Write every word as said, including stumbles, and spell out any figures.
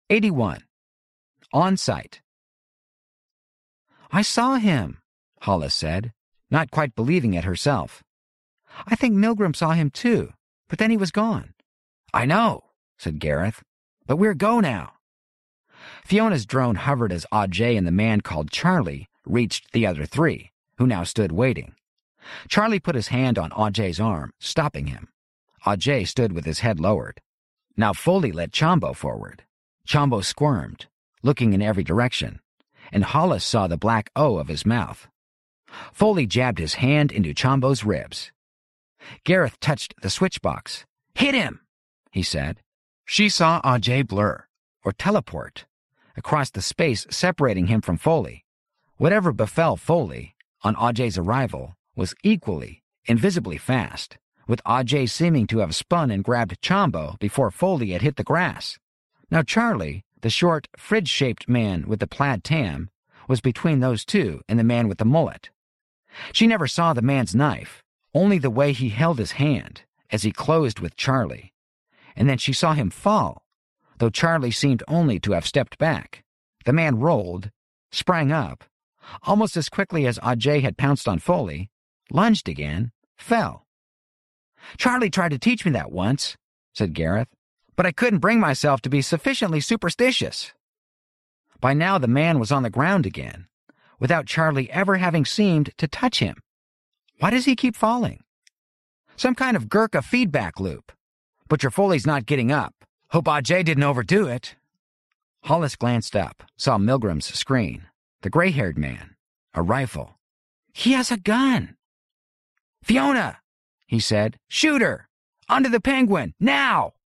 eighty-one. On Sight. "I saw him," Hollis said, not quite believing it herself. "I think Milgram saw him too, but then he was gone." "I know," said Gareth, "but we're go now." Fiona's drone hovered as Ajay and the man called Charlie reached the other three, who now stood waiting. Charlie put his hand on Ajay's arm, stopping him. Ajay stood with his head lowered. Now Foley led Chombo forward. Chombo squirmed, looking in every direction, and Hollis saw the black O of his mouth. Foley jabbed his hand into Chombo's ribs. Gareth touched the switchbox. "Hit him," he said. She saw Ajay blur, or teleport, across the space separating him from Foley. Whatever befell Foley, on Ajay's arrival, was equally, invisibly fast, with Ajay seeming to have spun and grabbed Chombo before Foley had hit the grass. Now Charlie, the short, fridge-shaped man with the plaid tam, was between those two and the man with the mullet. She never saw the man's knife, only the way he held his hand as he closed with Charlie. And then she saw him fall, though Charlie seemed only to have stepped back. The man rolled, sprang up, almost as quickly as Ajay had pounced on Foley, lunged again, fell. "Charlie tried to teach me that once," said Gareth, "but I couldn't bring myself to be sufficiently superstitious." By now the man was on the ground again, without Charlie ever having seemed to touch him. Why does he keep falling? Some kind of Gurkha feedback loop. Butcher Foley's not getting up. Hope Ajay didn't overdo it. Hollis glanced up, saw Milgram's screen. The gray-haired man. A rifle. "He has a gun." "Fiona," he said. "Shoot her! Onto the penguin, now!"